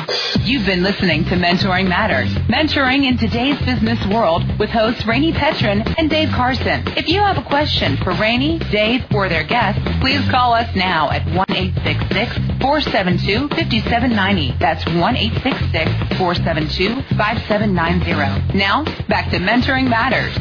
You've been listening to Mentoring Matters, mentoring in today's business world with hosts Rainey Petrin and Dave Carson. If you have a question for Rainey, Dave, or their guests, please call us now at 1-866-472-5790. That's 1-866-472-5790. Now, back to Mentoring Matters.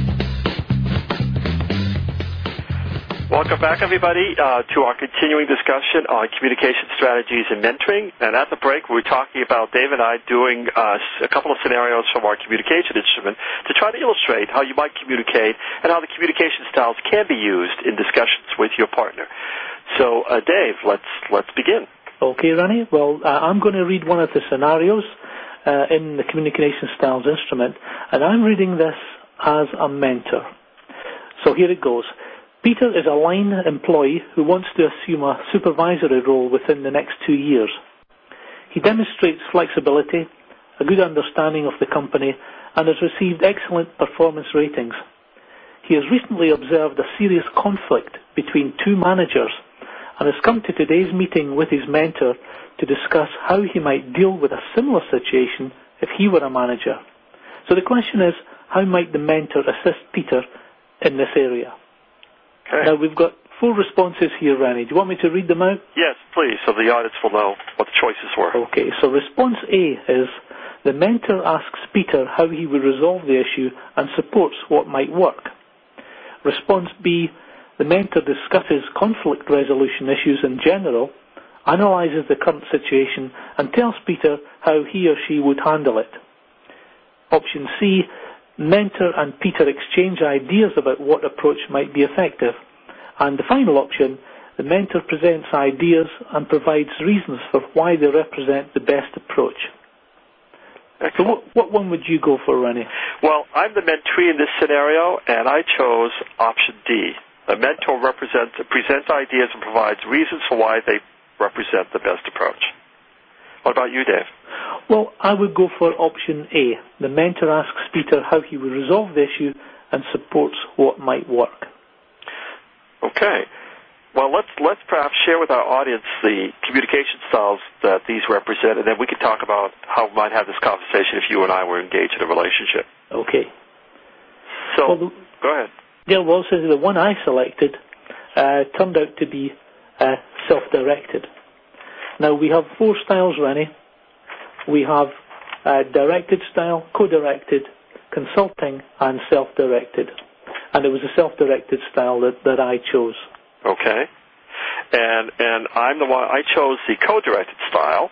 Welcome back, everybody, to our continuing discussion on communication strategies and mentoring. And at the break, we were talking about Dave and I doing a couple of scenarios from our communication instrument to try to illustrate how you might communicate and how the communication styles can be used in discussions with your partner. So, Dave, let's begin. Okay, Ronnie. Well, I'm going to read one of the scenarios in the communication styles instrument, and I'm reading this as a mentor. So here it goes. Peter is a line employee who wants to assume a supervisory role within the next 2 years. He demonstrates flexibility, a good understanding of the company, and has received excellent performance ratings. He has recently observed a serious conflict between two managers and has come to today's meeting with his mentor to discuss how he might deal with a similar situation if he were a manager. So the question is, how might the mentor assist Peter in this area? Okay. Now, we've got 4 responses here, Randy. Do you want me to read them out? Yes, please, so the audience will know what the choices were. Okay, so response A is, the mentor asks Peter how he would resolve the issue and supports what might work. Response B, the mentor discusses conflict resolution issues in general, analyzes the current situation, and tells Peter how he or she would handle it. Option C, mentor and Peter exchange ideas about what approach might be effective. And the final option, the mentor presents ideas and provides reasons for why they represent the best approach. Excellent. So what one would you go for, Rennie? Well, I'm the mentee in this scenario, and I chose option D. The mentor presents ideas and provides reasons for why they represent the best approach. What about you, Dave? Well, I would go for option A. The mentor asks Peter how he would resolve the issue and supports what might work. Okay. Well, let's perhaps share with our audience the communication styles that these represent, and then we can talk about how we might have this conversation if you and I were engaged in a relationship. Okay. So, go ahead. Yeah, well, so the one I selected turned out to be self-directed. Now, we have 4 styles, Rennie. We have directed style, co-directed, consulting, and self-directed. And it was a self-directed style that I chose. Okay. And I'm the one, I chose the co-directed style,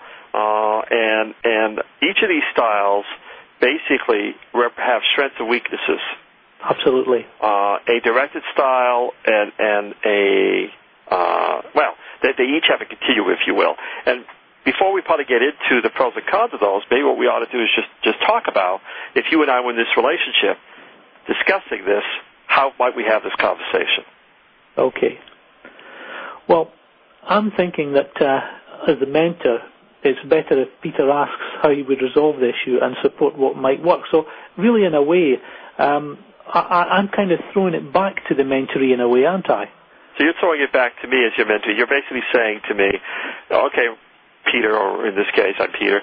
and each of these styles basically have strengths and weaknesses. Absolutely. A directed style and a, they each have a continuum, if you will. And before we probably get into the pros and cons of those, maybe what we ought to do is just talk about, if you and I were in this relationship discussing this, how might we have this conversation? Okay. Well, I'm thinking that as the mentor, it's better if Peter asks how he would resolve the issue and support what might work. So really, in a way, I'm kind of throwing it back to the mentoree in a way, aren't I? So you're throwing it back to me as your mentor. You're basically saying to me, okay, Peter, or in this case, I'm Peter,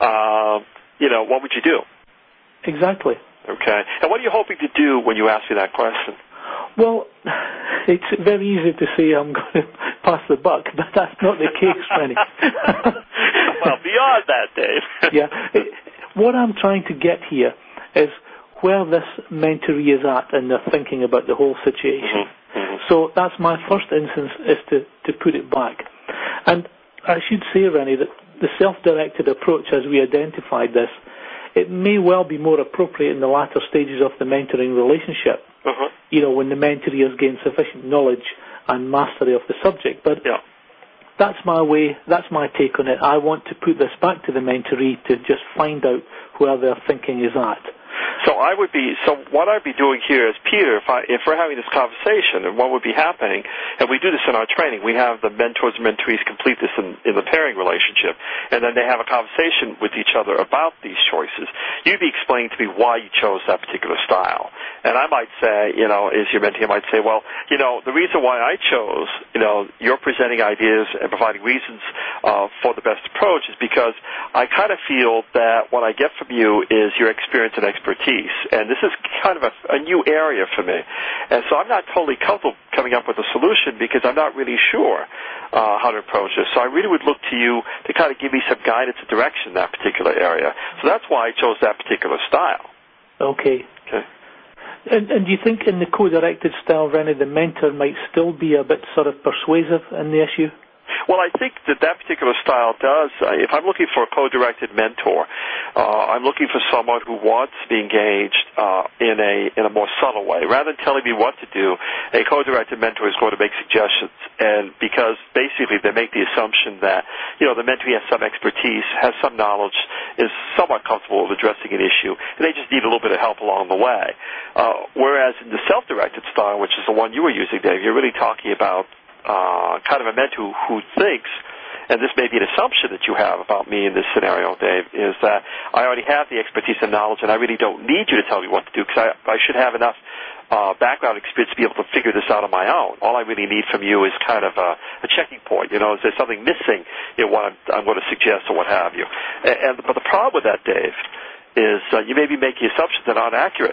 what would you do? Exactly. Okay. And what are you hoping to do when you ask me that question? Well, it's very easy to say I'm going to pass the buck, but that's not the case, Rennie. Well, beyond that, Dave. Yeah. What I'm trying to get here is where this mentoree is at in their thinking about the whole situation. Mm-hmm. Mm-hmm. So that's my first instance, is to put it back. And I should say, Rennie, that the self-directed approach, as we identified this, it may well be more appropriate in the latter stages of the mentoring relationship. Uh-huh. When the mentoree has gained sufficient knowledge and mastery of the subject. But that's my way, that's my take on it. I want to put this back to the mentoree to just find out where their thinking is at. So what I'd be doing here is, Peter, if we're having this conversation, and what would be happening, and we do this in our training, we have the mentors and mentorees complete this in the pairing relationship, and then they have a conversation with each other about these choices. You'd be explaining to me why you chose that particular style. And I might say, as your mentee, I might say, well, the reason why I chose, you're presenting ideas and providing reasons for the best approach is because I kind of feel that what I get from you is your experience and expertise. And this is kind of a new area for me. And so I'm not totally comfortable coming up with a solution because I'm not really sure how to approach this. So I really would look to you to kind of give me some guidance and direction in that particular area. So that's why I chose that particular style. Okay. And do you think in the co-directed style, Rennie, the mentor might still be a bit sort of persuasive in the issue? Well, I think that particular style does. If I'm looking for a co-directed mentor, I'm looking for someone who wants to be engaged in a more subtle way. Rather than telling me what to do, a co-directed mentor is going to make suggestions, and because basically they make the assumption that the mentee has some expertise, has some knowledge, is somewhat comfortable with addressing an issue, and they just need a little bit of help along the way. Whereas in the self-directed style, which is the one you were using, Dave, you're really talking about kind of a mentor who thinks, and this may be an assumption that you have about me in this scenario, Dave, is that I already have the expertise and knowledge, and I really don't need you to tell me what to do because I should have enough background experience to be able to figure this out on my own. All I really need from you is kind of a checking point. Is there something missing in what I'm going to suggest or what have you? But the problem with that, Dave, is you may be making assumptions that aren't accurate.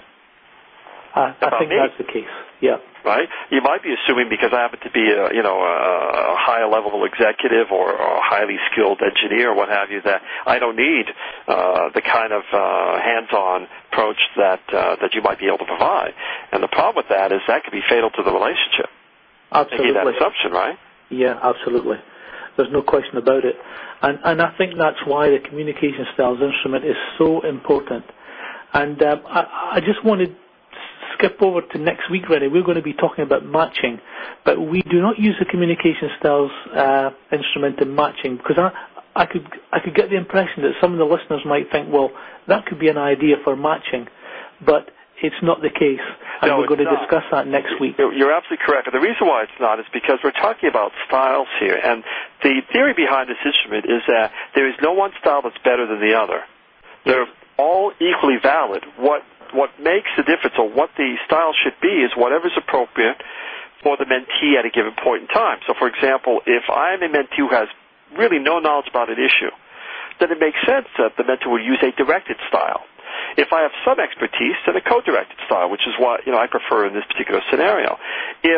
I think that's the case. Yeah. Right? You might be assuming because I happen to be a high level executive or a highly skilled engineer or what have you that I don't need the kind of hands-on approach that you might be able to provide. And the problem with that is that could be fatal to the relationship. Absolutely. Making that assumption, right? Yeah, absolutely. There's no question about it. And I think that's why the communication styles instrument is so important. And I just wanted skip over to next week, Rennie. We're going to be talking about matching, but we do not use the communication styles instrument in matching because I could get the impression that some of the listeners might think, well, that could be an idea for matching, but it's not the case, and we're going to discuss that next week. You're absolutely correct. And the reason why it's not is because we're talking about styles here, and the theory behind this instrument is that there is no one style that's better than the other. They're all equally valid. What makes the difference, or what the style should be, is whatever's appropriate for the mentee at a given point in time. So, for example, if I'm a mentee who has really no knowledge about an issue, then it makes sense that the mentor will use a directed style. If I have some expertise, then a co-directed style, which is what I prefer in this particular scenario. If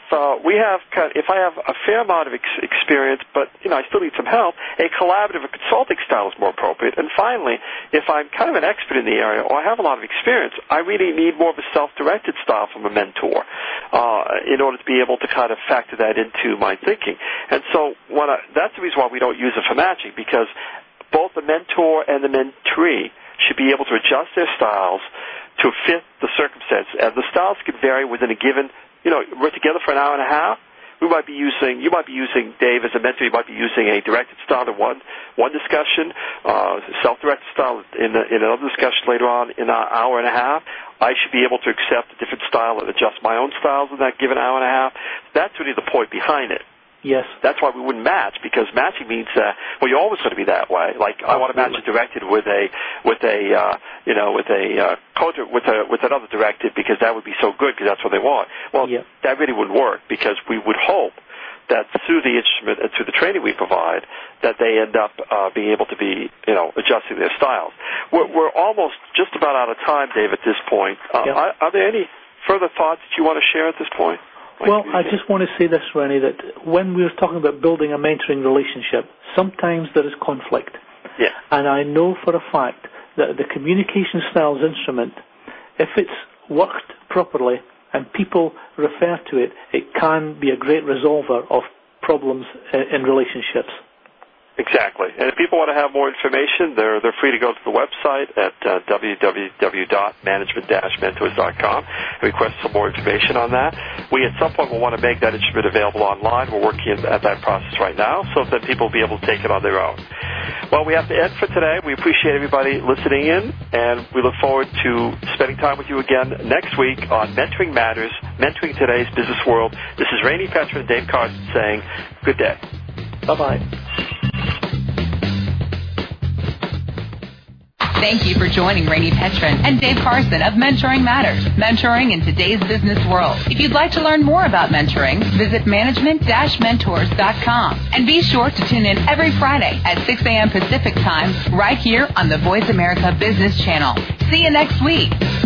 I have a fair amount of experience, but I still need some help, a collaborative or consulting style is more appropriate. And finally, if I'm kind of an expert in the area or I have a lot of experience, I really need more of a self-directed style from a mentor in order to be able to kind of factor that into my thinking. And so that's the reason why we don't use it for matching, because both the mentor and the mentee should be able to adjust their styles to fit the circumstance. And the styles can vary within a given, we're together for an hour and a half. You might be using, Dave, as a mentor, you might be using a directed style in one discussion, self-directed style in another discussion later on in an hour and a half. I should be able to accept a different style and adjust my own styles in that given hour and a half. That's really the point behind it. Yes. That's why we wouldn't match, because matching means you're always going to be that way. Like, I want to match a directed with another directed because that would be so good because that's what they want. Well, that really wouldn't work, because we would hope that through the instrument and through the training we provide, that they end up being able to be, adjusting their styles. We're almost just about out of time, Dave, at this point. Are there any further thoughts that you want to share at this point? Well, I just want to say this, Rennie, that when we're talking about building a mentoring relationship, sometimes there is conflict. Yeah. And I know for a fact that the communication styles instrument, if it's worked properly and people refer to it, it can be a great resolver of problems in relationships. Exactly. And if people want to have more information, they're free to go to the website at www.management-mentors.com and request some more information on that. We, at some point, will want to make that instrument available online. We're working at that process right now so that people will be able to take it on their own. Well, we have to end for today. We appreciate everybody listening in, and we look forward to spending time with you again next week on Mentoring Matters, Mentoring Today's Business World. This is Rainey Petrin and Dave Carson saying good day. Bye-bye. Thank you for joining Rainey Petrin and Dave Carson of Mentoring Matters, mentoring in today's business world. If you'd like to learn more about mentoring, visit management-mentors.com. And be sure to tune in every Friday at 6 a.m. Pacific Time right here on the Voice America Business Channel. See you next week.